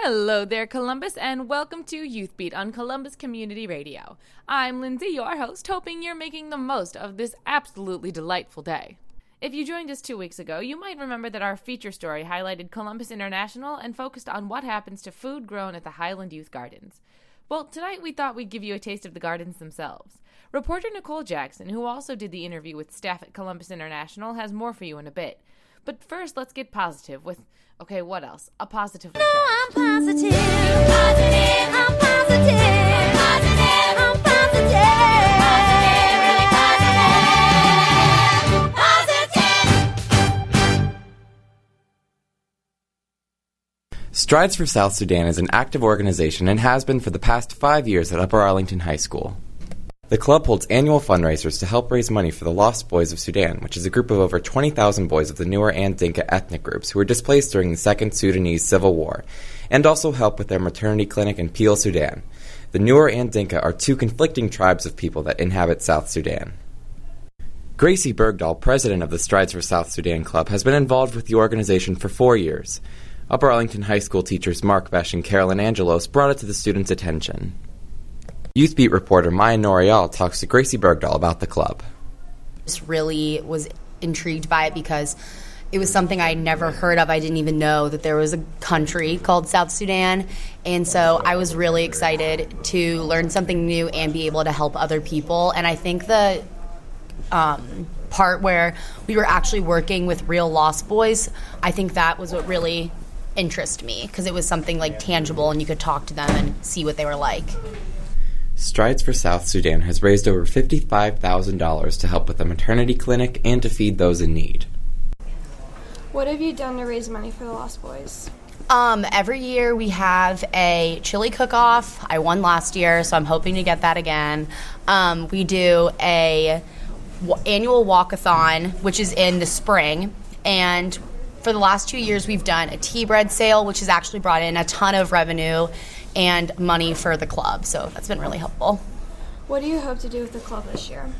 Hello there, Columbus, and welcome to Youth Beat on Columbus Community Radio. I'm Lindsay, your host, hoping you're making the most of this absolutely delightful day. If you joined us 2 weeks ago, you might remember that our feature story highlighted Columbus International and focused on what happens to food grown at the Highland Youth Gardens. Well, tonight we thought we'd give you a taste of the gardens themselves. Reporter Nicole Jackson, who also did the interview with staff at Columbus International, has more for you in a bit. But first, let's get positive with, okay, what else? A positive. No, I'm positive. I'm positive. I'm positive. I'm positive. I'm positive. Positive. Strides for South Sudan is an active organization and has been for the past 5 years at Upper Arlington High School. The club holds annual fundraisers to help raise money for the Lost Boys of Sudan, which is a group of over 20,000 boys of the Nuer and Dinka ethnic groups who were displaced during the Second Sudanese Civil War, and also help with their maternity clinic in Peel, Sudan. The Nuer and Dinka are two conflicting tribes of people that inhabit South Sudan. Gracie Bergdahl, president of the Strides for South Sudan Club, has been involved with the organization for 4 years. Upper Arlington High School teachers Mark Besh and Carolyn Angelos brought it to the students' attention. Youth Beat reporter Maya Norial talks to Gracie Bergdahl about the club. Just really was intrigued by it because it was something I had never heard of. I didn't even know that there was a country called South Sudan. And so I was really excited to learn something new and be able to help other people. And I think the part where we were actually working with real lost boys, I think that was what really interested me because it was something like tangible and you could talk to them and see what they were like. Strides for South Sudan has raised over $55,000 to help with a maternity clinic and to feed those in need. What have you done to raise money for the Lost Boys? Every year we have a chili cook-off. I won last year, so I'm hoping to get that again. We do a annual walkathon, which is in the spring, and for the last 2 years we've done a tea bread sale, which has actually brought in a ton of revenue and money for the club, so that's been really helpful. What do you hope to do with the club this year?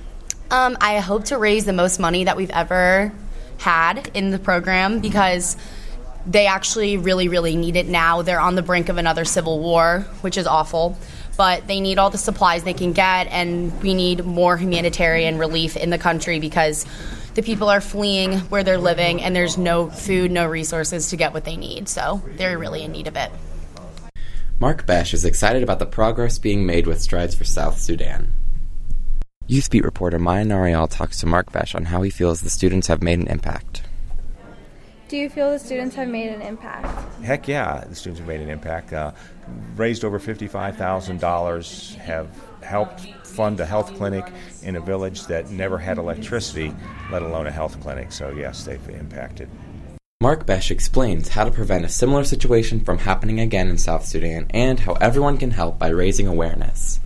I hope to raise the most money that we've ever had in the program because they actually really, really need it now. They're on the brink of another civil war, which is awful, but they need all the supplies they can get, and we need more humanitarian relief in the country because the people are fleeing where they're living, and there's no food, no resources to get what they need, so they're really in need of it. Mark Besh is excited about the progress being made with Strides for South Sudan. Youth Beat reporter Maya Norial talks to Mark Besh on how he feels the students have made an impact. Do you feel the students have made an impact? Heck yeah, the students have made an impact. Raised over $55,000, have helped fund a health clinic in a village that never had electricity, let alone a health clinic. So yes, they've impacted. Mark Besh explains how to prevent a similar situation from happening again in South Sudan and how everyone can help by raising awareness.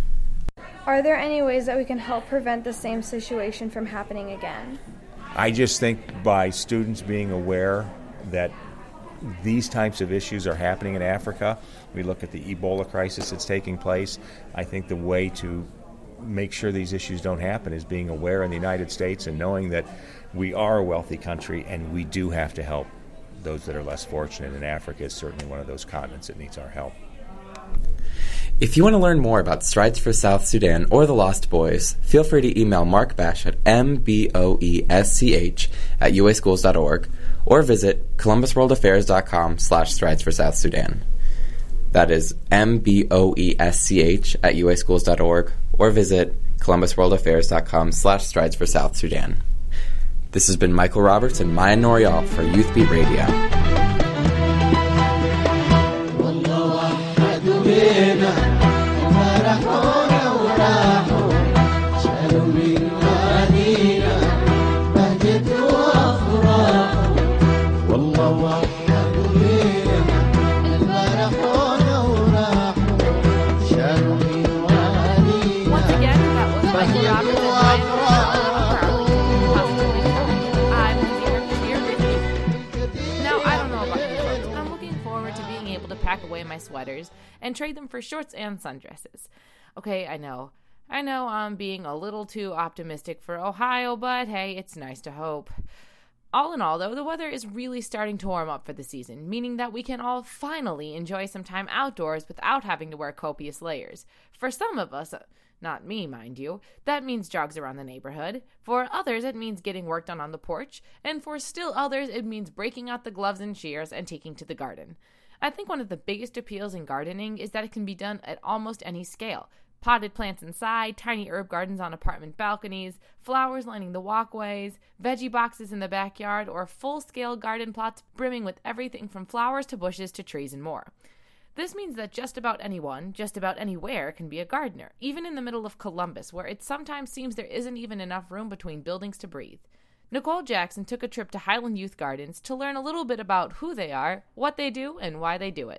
Are there any ways that we can help prevent the same situation from happening again? I just think by students being aware that these types of issues are happening in Africa, we look at the Ebola crisis that's taking place, I think the way to make sure these issues don't happen is being aware in the United States and knowing that we are a wealthy country and we do have to help those that are less fortunate, and Africa is certainly one of those continents that needs our help. If you want to learn more about Strides for South Sudan or the Lost Boys, feel free to email Mark Besh at mboesch@uaschools.org or visit columbusworldaffairs.com/Strides for South Sudan. That is mboesch@uaschools.org or visit columbusworldaffairs.com/Strides for South Sudan. This has been Michael Roberts and Maya Norial for Youth Beat Radio. Once again, that was Michael Roberts and Maya Norial. I'm here with you. Now, I don't know about you folks, but I'm looking forward to being able to pack away my sweaters and trade them for shorts and sundresses. Okay, I know I'm being a little too optimistic for Ohio, but hey, it's nice to hope. All in all, though, the weather is really starting to warm up for the season, meaning that we can all finally enjoy some time outdoors without having to wear copious layers. For some of us, not me, mind you, that means jogs around the neighborhood. For others, it means getting work done on the porch. And for still others, it means breaking out the gloves and shears and taking to the garden. I think one of the biggest appeals in gardening is that it can be done at almost any scale. Potted plants inside, tiny herb gardens on apartment balconies, flowers lining the walkways, veggie boxes in the backyard, or full-scale garden plots brimming with everything from flowers to bushes to trees and more. This means that just about anyone, just about anywhere, can be a gardener, even in the middle of Columbus, where it sometimes seems there isn't even enough room between buildings to breathe. Nicole Jackson took a trip to Highland Youth Gardens to learn a little bit about who they are, what they do, and why they do it.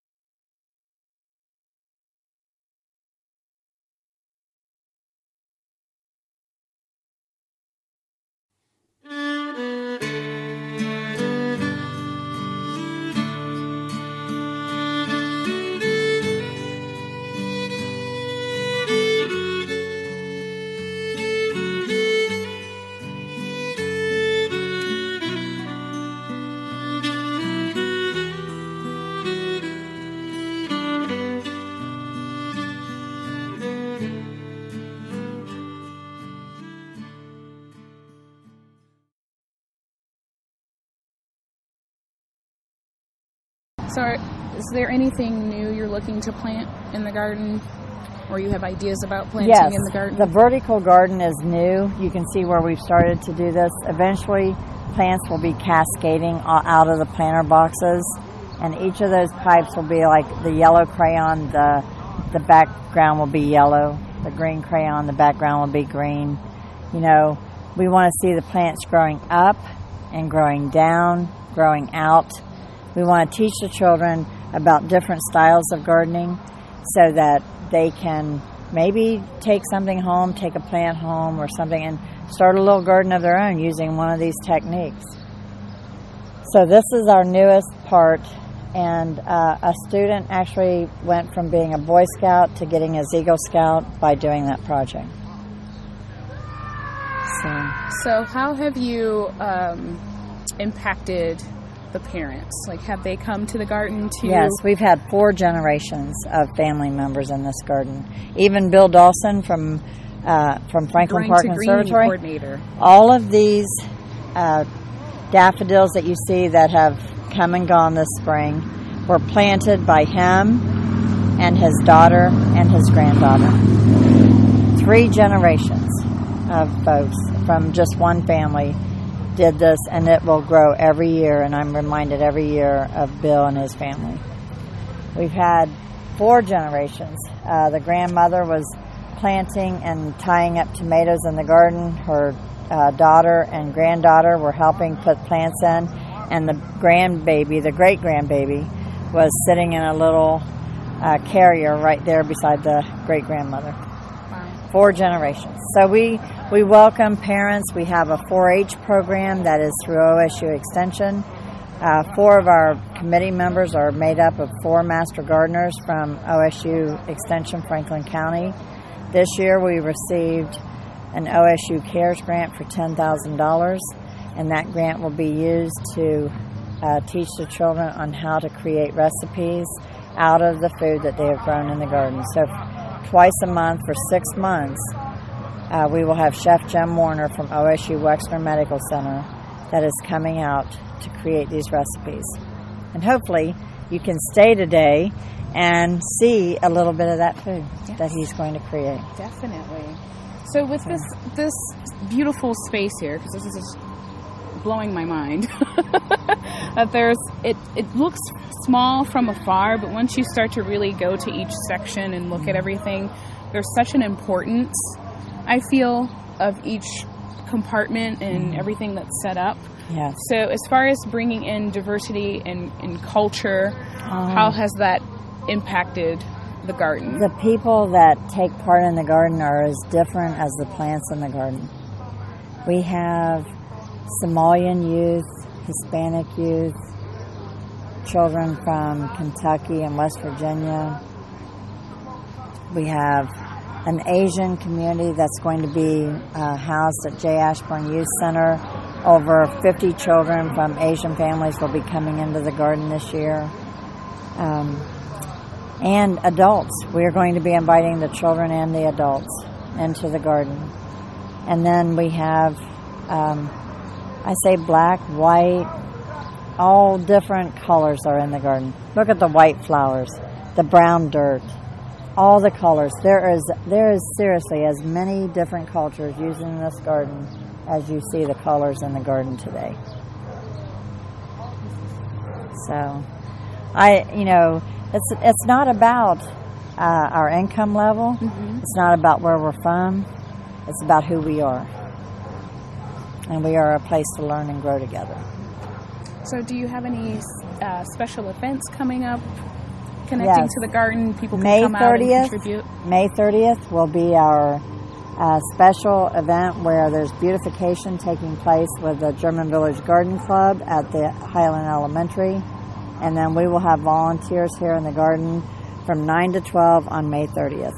So is there anything new you're looking to plant in the garden, or you have ideas about planting in the garden? The vertical garden is new. You can see where we've started to do this. Eventually, plants will be cascading out of the planter boxes, and each of those pipes will be like the yellow crayon, the background will be yellow, the green crayon, the background will be green. You know, we want to see the plants growing up and growing down, growing out. We want to teach the children about different styles of gardening so that they can maybe take something home, take a plant home or something, and start a little garden of their own using one of these techniques. So this is our newest part, and a student actually went from being a Boy Scout to getting his Eagle Scout by doing that project. So how have you impacted the parents? Like, have they come to the garden to... Yes, we've had 4 generations of family members in this garden. Even Bill Dawson from Franklin Park Conservatory. Coordinator. All of these daffodils that you see that have come and gone this spring were planted by him and his daughter and his granddaughter. 3 generations of folks from just one family did this, and it will grow every year, and I'm reminded every year of Bill and his family. We've had 4 generations. The grandmother was planting and tying up tomatoes in the garden. Her daughter and granddaughter were helping put plants in, and the grandbaby, the great-grandbaby, was sitting in a little carrier right there beside the great-grandmother. 4 generations. So we welcome parents. We have a 4-H program that is through OSU Extension. 4 of our committee members are made up of 4 master gardeners from OSU Extension, Franklin County. This year we received an OSU CARES grant for $10,000, and that grant will be used to teach the children on how to create recipes out of the food that they have grown in the garden. So twice a month for 6 months, we will have Chef Jim Warner from OSU Wexner Medical Center that is coming out to create these recipes. And hopefully you can stay today and see a little bit of that food that he's going to create. Definitely. So with this beautiful space here, because this is just blowing my mind, that it looks small from afar, but once you start to really go to each section and look at everything, there's such an importance, I feel, of each compartment and everything that's set up. Yes. So as far as bringing in diversity and culture, how has that impacted the garden? The people that take part in the garden are as different as the plants in the garden. We have Somalian youth, Hispanic youth, children from Kentucky and West Virginia. We have an Asian community that's going to be housed at J. Ashburn Youth Center Over 50 children from Asian families will be coming into the garden this year. And adults. We're going to be inviting the children and the adults into the garden. And then we have, I say black, white, all different colors are in the garden. Look at the white flowers, the brown dirt, all the colors. There is seriously as many different cultures using this garden as you see the colors in the garden today. So, it's not about our income level. Mm-hmm. It's not about where we're from. It's about who we are. And we are a place to learn and grow together. So do you have any special events coming up connecting to the garden? People can come out and contribute? May 30th will be our special event where there's beautification taking place with the German Village Garden Club at the Highland Elementary. And then we will have volunteers here in the garden from 9 to 12 on May 30th.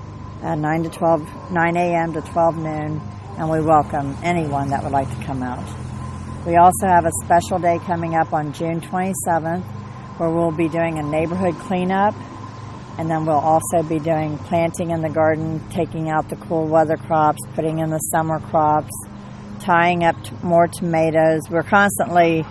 9 a.m. to 12 noon, and we welcome anyone that would like to come out. We also have a special day coming up on June 27th where we'll be doing a neighborhood cleanup, and then we'll also be doing planting in the garden, taking out the cool weather crops, putting in the summer crops, tying up more tomatoes. We're constantly,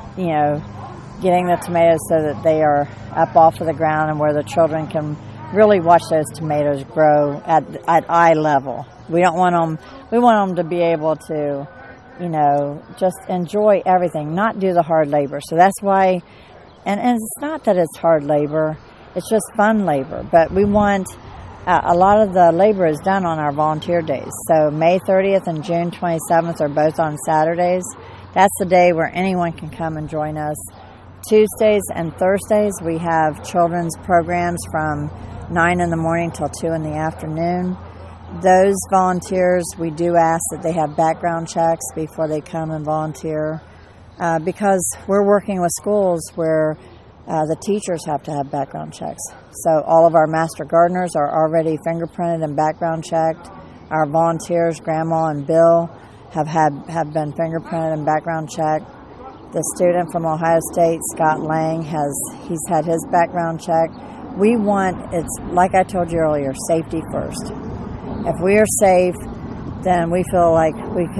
getting the tomatoes so that they are up off of the ground and where the children can really watch those tomatoes grow at eye level. We want them to be able to, just enjoy everything, not do the hard labor. So that's why, and it's not that it's hard labor, it's just fun labor. But we want, a lot of the labor is done on our volunteer days. So May 30th and June 27th are both on Saturdays. That's the day where anyone can come and join us. Tuesdays and Thursdays we have children's programs from 9 in the morning till 2 in the afternoon. Those volunteers, we do ask that they have background checks before they come and volunteer because we're working with schools where the teachers have to have background checks. So all of our master gardeners are already fingerprinted and background checked. Our volunteers, Grandma and Bill, have been fingerprinted and background checked. The student from Ohio State, Scott Lang, he's had his background check. We want, it's like I told you earlier, safety first. If we are safe, then we feel like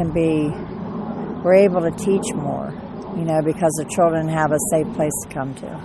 we're able to teach more, because the children have a safe place to come to.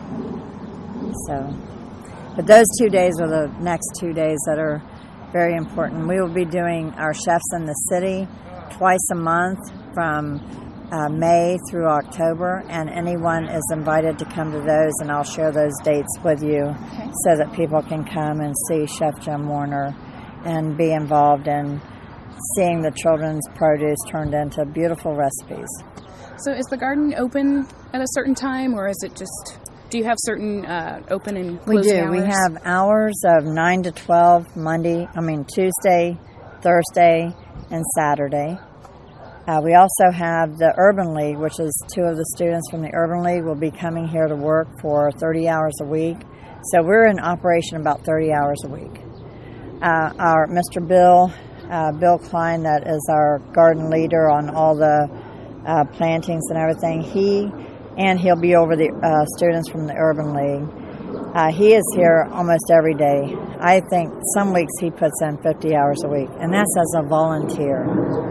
So, but those 2 days are the next 2 days that are very important. We will be doing our Chefs in the City twice a month from May through October, and anyone is invited to come to those, and I'll share those dates with you so that people can come and see Chef Jim Warner and be involved in seeing the children's produce turned into beautiful recipes. So is the garden open at a certain time, or is it just, do you have certain open and closing hours? We do. We have hours of 9 to 12 Tuesday, Thursday, and Saturday. We also have the Urban League, which is 2 of the students from the Urban League will be coming here to work for 30 hours a week. So we're in operation about 30 hours a week. Our Mr. Bill Klein, that is our garden leader on all the plantings and everything, he'll be over the students from the Urban League. He is here almost every day. I think some weeks he puts in 50 hours a week, and that's as a volunteer.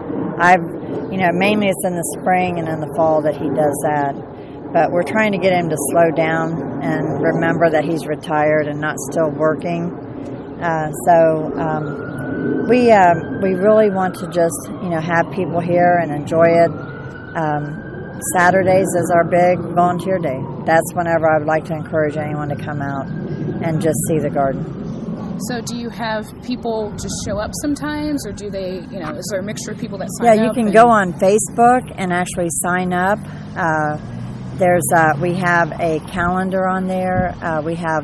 Mainly it's in the spring and in the fall that he does that. But we're trying to get him to slow down and remember that he's retired and not still working. We really want to just, have people here and enjoy it. Saturdays is our big volunteer day. That's whenever I would like to encourage anyone to come out and just see the garden. So do you have people just show up sometimes, or do they, is there a mixture of people that sign up? Yeah, you can go on Facebook and actually sign up. We have a calendar on there. We have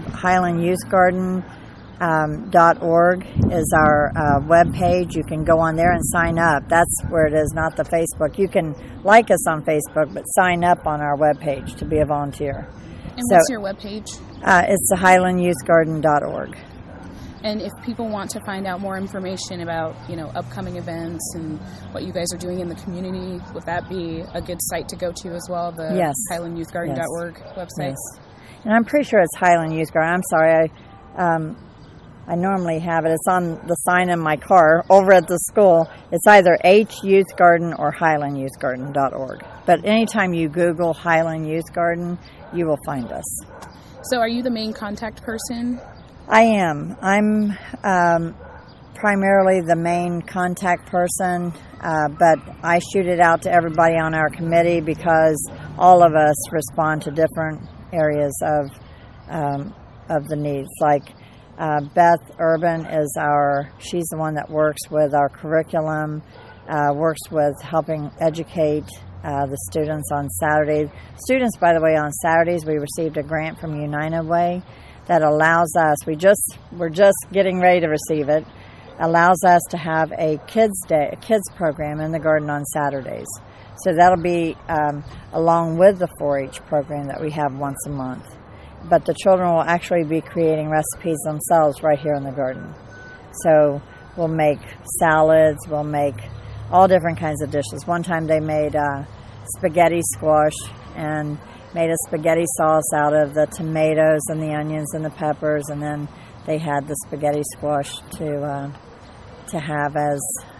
HighlandYouthGarden.org is our web page. You can go on there and sign up. That's where it is, not the Facebook. You can like us on Facebook, but sign up on our web page to be a volunteer. And what's your web page? It's the HighlandYouthGarden.org. And if people want to find out more information about, upcoming events and what you guys are doing in the community, would that be a good site to go to as well, the Yes. HighlandYouthGarden.org website? Yes. And I'm pretty sure it's Highland Youth Garden. I'm sorry, I normally have it. It's on the sign in my car over at the school. It's either H Youth Garden or HighlandYouthGarden.org. But anytime you Google Highland Youth Garden, you will find us. So are you the main contact person? I am. I'm primarily the main contact person, but I shoot it out to everybody on our committee because all of us respond to different areas of the needs. Like Beth Urban she's the one that works with our curriculum, works with helping educate the students on Saturdays. Students, by the way, on Saturdays, we received a grant from United Way that allows us, we're just getting ready to receive it, allows us to have a kids program in the garden on Saturdays. So that'll be along with the 4-H program that we have once a month. But the children will actually be creating recipes themselves right here in the garden. So we'll make salads, we'll make all different kinds of dishes. One time they made spaghetti squash and made a spaghetti sauce out of the tomatoes and the onions and the peppers, and then they had the spaghetti squash to have as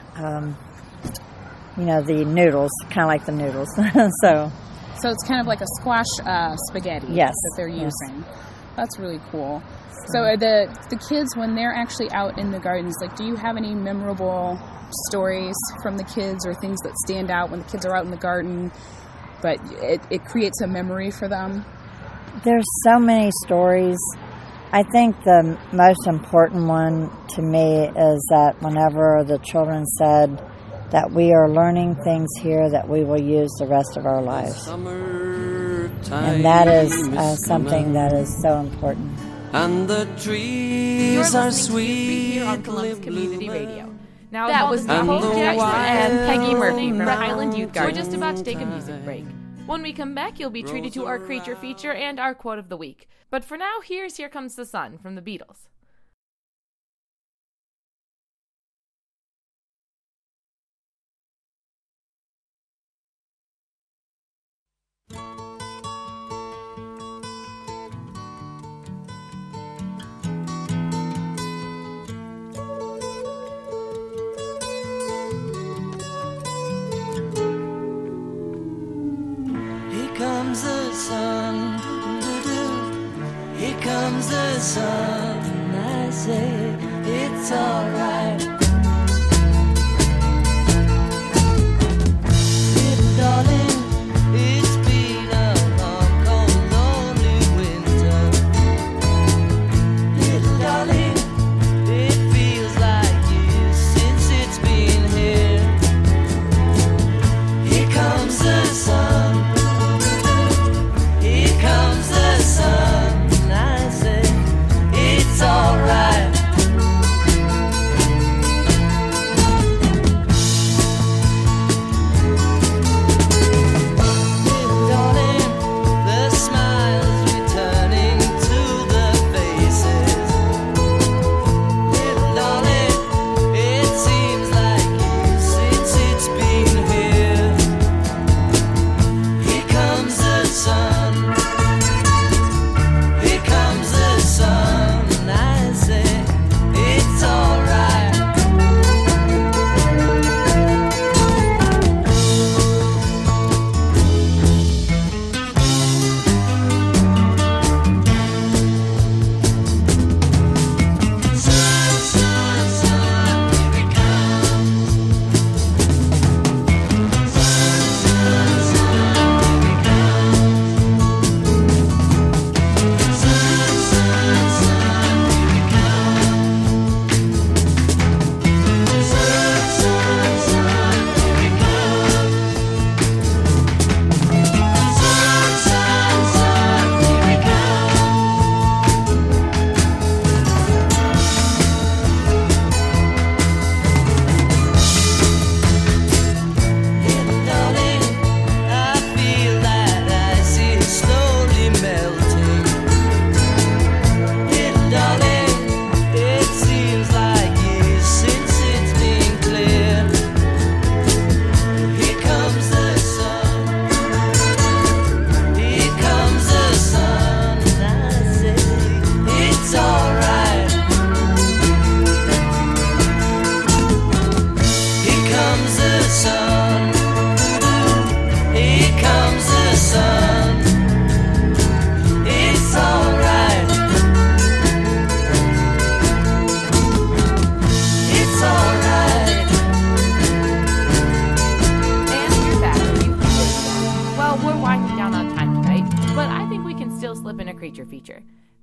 the noodles, kind of like the noodles. So it's kind of like a squash spaghetti Yes. that they're using. That's really cool. So are the kids, when they're actually out in the gardens, do you have any memorable stories from the kids or things that stand out when the kids are out in the garden, but it creates a memory for them? There's so many stories. I think the most important one to me is that whenever the children said that we are learning things here that we will use the rest of our lives. And that is something that is so important. And the trees You're are listening to sweet. here on Columbus Community Radio. Now that was Nicole the Jackson and Peggy Murphy from wild Highland Youth Garden. We're just about to take a time. music break. When we come back, you'll be treated to our creature feature and our quote of the week. But for now, here's Here Comes the Sun from the Beatles. Here comes the sun, doo-doo. Here comes the sun. I say it's alright. Little darling, it's been a long, cold, lonely winter. Little darling, it feels like years since it's been here. Here comes the sun. Here comes the sun. I say it's alright.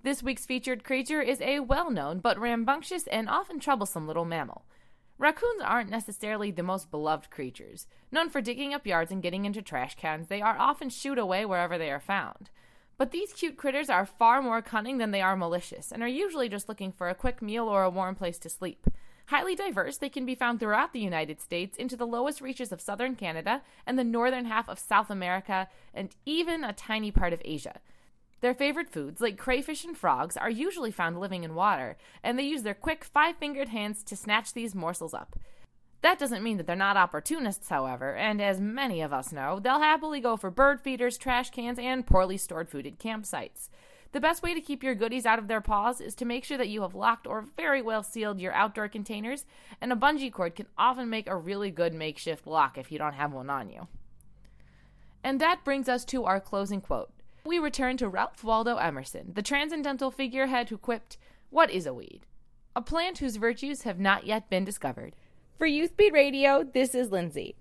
This week's featured creature is a well-known but rambunctious and often troublesome little mammal. Raccoons aren't necessarily the most beloved creatures. Known for digging up yards and getting into trash cans, they are often shooed away wherever they are found. But these cute critters are far more cunning than they are malicious, and are usually just looking for a quick meal or a warm place to sleep. Highly diverse, they can be found throughout the United States, into the lowest reaches of southern Canada and the northern half of South America, and even a tiny part of Asia. Their favorite foods, like crayfish and frogs, are usually found living in water, and they use their quick five-fingered hands to snatch these morsels up. That doesn't mean that they're not opportunists, however, and as many of us know, they'll happily go for bird feeders, trash cans, and poorly stored food at campsites. The best way to keep your goodies out of their paws is to make sure that you have locked or very well sealed your outdoor containers, and a bungee cord can often make a really good makeshift lock if you don't have one on you. And that brings us to our closing quote. We return to Ralph Waldo Emerson, the transcendental figurehead who quipped, "What is a weed? A plant whose virtues have not yet been discovered." For Youthbeat Radio, this is Lindsay.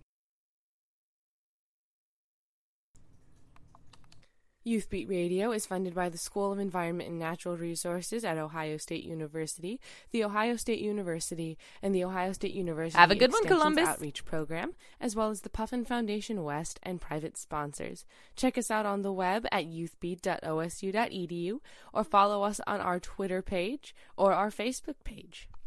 Youthbeat Radio is funded by the School of Environment and Natural Resources at Ohio State University, the Ohio State University, and the Ohio State University Have a good one, Extensions Columbus. Outreach Program, as well as the Puffin Foundation West and private sponsors. Check us out on the web at youthbeat.osu.edu or follow us on our Twitter page or our Facebook page.